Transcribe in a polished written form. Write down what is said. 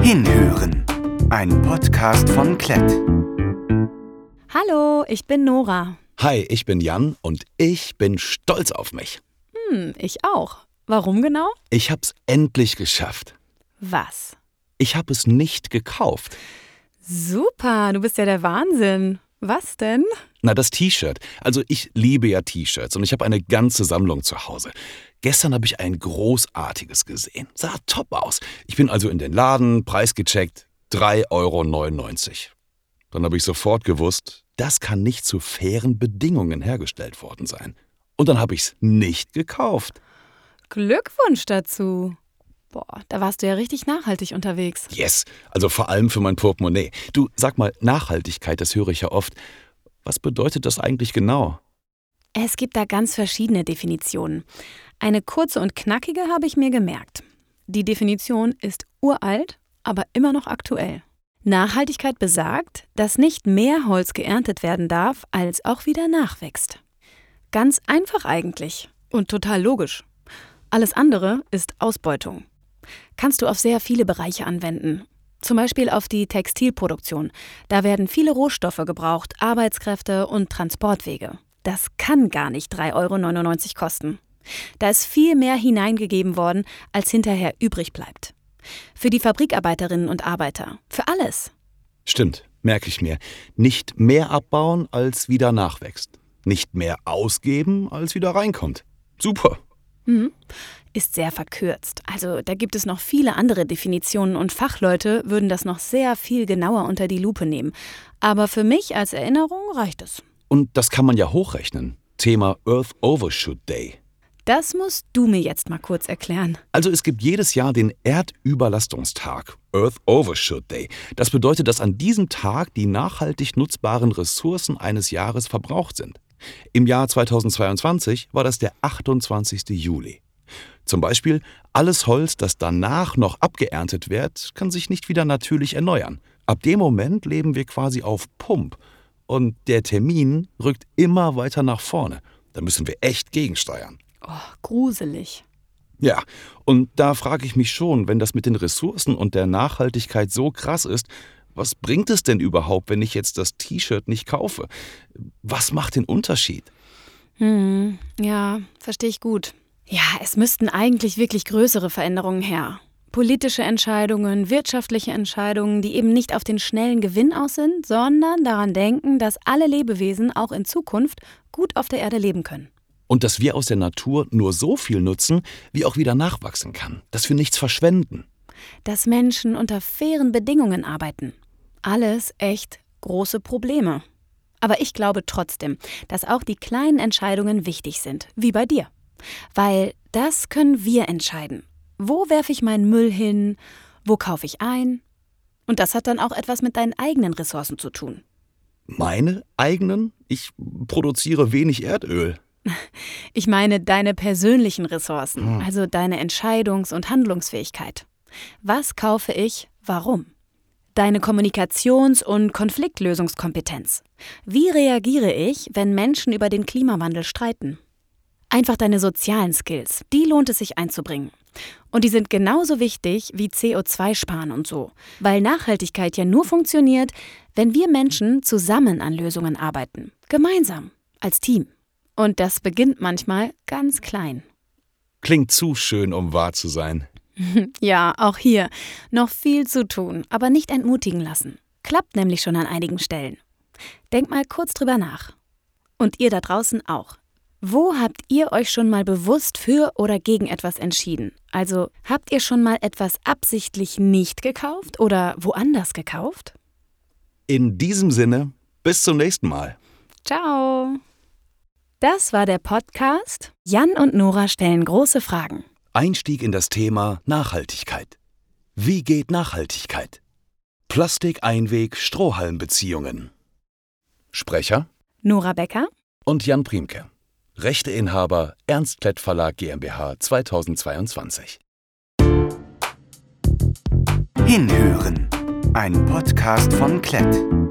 Hinhören, ein Podcast von Klett. Hallo, ich bin Nora. Hi, ich bin Jan und ich bin stolz auf mich. Ich auch. Warum genau? Ich hab's endlich geschafft. Was? Ich hab es nicht gekauft. Super, du bist ja der Wahnsinn. Was denn? Na, das T-Shirt. Also ich liebe ja T-Shirts und ich habe eine ganze Sammlung zu Hause. Gestern habe ich ein großartiges gesehen. Sah top aus. Ich bin also in den Laden, Preis gecheckt, 3,99 €. Dann habe ich sofort gewusst, das kann nicht zu fairen Bedingungen hergestellt worden sein. Und dann habe ich's nicht gekauft. Glückwunsch dazu. Boah, da warst du ja richtig nachhaltig unterwegs. Yes, also vor allem für mein Portemonnaie. Du, sag mal, Nachhaltigkeit, das höre ich ja oft. Was bedeutet das eigentlich genau? Es gibt da ganz verschiedene Definitionen. Eine kurze und knackige habe ich mir gemerkt. Die Definition ist uralt, aber immer noch aktuell. Nachhaltigkeit besagt, dass nicht mehr Holz geerntet werden darf, als auch wieder nachwächst. Ganz einfach eigentlich und total logisch. Alles andere ist Ausbeutung. Kannst du auf sehr viele Bereiche anwenden. Zum Beispiel auf die Textilproduktion. Da werden viele Rohstoffe gebraucht, Arbeitskräfte und Transportwege. Das kann gar nicht 3,99 € kosten. Da ist viel mehr hineingegeben worden, als hinterher übrig bleibt. Für die Fabrikarbeiterinnen und Arbeiter. Für alles. Stimmt, merke ich mir. Nicht mehr abbauen, als wieder nachwächst. Nicht mehr ausgeben, als wieder reinkommt. Super. Ist sehr verkürzt. Also da gibt es noch viele andere Definitionen und Fachleute würden das noch sehr viel genauer unter die Lupe nehmen. Aber für mich als Erinnerung reicht es. Und das kann man ja hochrechnen. Thema Earth Overshoot Day. Das musst du mir jetzt mal kurz erklären. Also es gibt jedes Jahr den Erdüberlastungstag, Earth Overshoot Day. Das bedeutet, dass an diesem Tag die nachhaltig nutzbaren Ressourcen eines Jahres verbraucht sind. Im Jahr 2022 war das der 28. Juli. Zum Beispiel, alles Holz, das danach noch abgeerntet wird, kann sich nicht wieder natürlich erneuern. Ab dem Moment leben wir quasi auf Pump. Und der Termin rückt immer weiter nach vorne. Da müssen wir echt gegensteuern. Oh, gruselig. Ja, und da frage ich mich schon, wenn das mit den Ressourcen und der Nachhaltigkeit so krass ist, was bringt es denn überhaupt, wenn ich jetzt das T-Shirt nicht kaufe? Was macht den Unterschied? Ja, verstehe ich gut. Ja, es müssten eigentlich wirklich größere Veränderungen her. Politische Entscheidungen, wirtschaftliche Entscheidungen, die eben nicht auf den schnellen Gewinn aus sind, sondern daran denken, dass alle Lebewesen auch in Zukunft gut auf der Erde leben können. Und dass wir aus der Natur nur so viel nutzen, wie auch wieder nachwachsen kann. Dass wir nichts verschwenden. Dass Menschen unter fairen Bedingungen arbeiten. Alles echt große Probleme. Aber ich glaube trotzdem, dass auch die kleinen Entscheidungen wichtig sind, wie bei dir. Weil das können wir entscheiden. Wo werfe ich meinen Müll hin? Wo kaufe ich ein? Und das hat dann auch etwas mit deinen eigenen Ressourcen zu tun. Meine eigenen? Ich produziere wenig Erdöl. Ich meine deine persönlichen Ressourcen, also deine Entscheidungs- und Handlungsfähigkeit. Was kaufe ich, warum? Deine Kommunikations- und Konfliktlösungskompetenz. Wie reagiere ich, wenn Menschen über den Klimawandel streiten? Einfach deine sozialen Skills, die lohnt es sich einzubringen. Und die sind genauso wichtig wie CO2-Sparen und so. Weil Nachhaltigkeit ja nur funktioniert, wenn wir Menschen zusammen an Lösungen arbeiten. Gemeinsam, als Team. Und das beginnt manchmal ganz klein. Klingt zu schön, um wahr zu sein. Ja, auch hier. Noch viel zu tun, aber nicht entmutigen lassen. Klappt nämlich schon an einigen Stellen. Denk mal kurz drüber nach. Und ihr da draußen auch. Wo habt ihr euch schon mal bewusst für oder gegen etwas entschieden? Also, habt ihr schon mal etwas absichtlich nicht gekauft oder woanders gekauft? In diesem Sinne, bis zum nächsten Mal. Ciao! Das war der Podcast Jan und Nora stellen große Fragen. Einstieg in das Thema Nachhaltigkeit. Wie geht Nachhaltigkeit? Plastikeinweg-Strohhalmbeziehungen. Sprecher Nora Becker und Jan Priemke. Rechteinhaber Ernst Klett Verlag GmbH 2022. Hinhören, ein Podcast von Klett.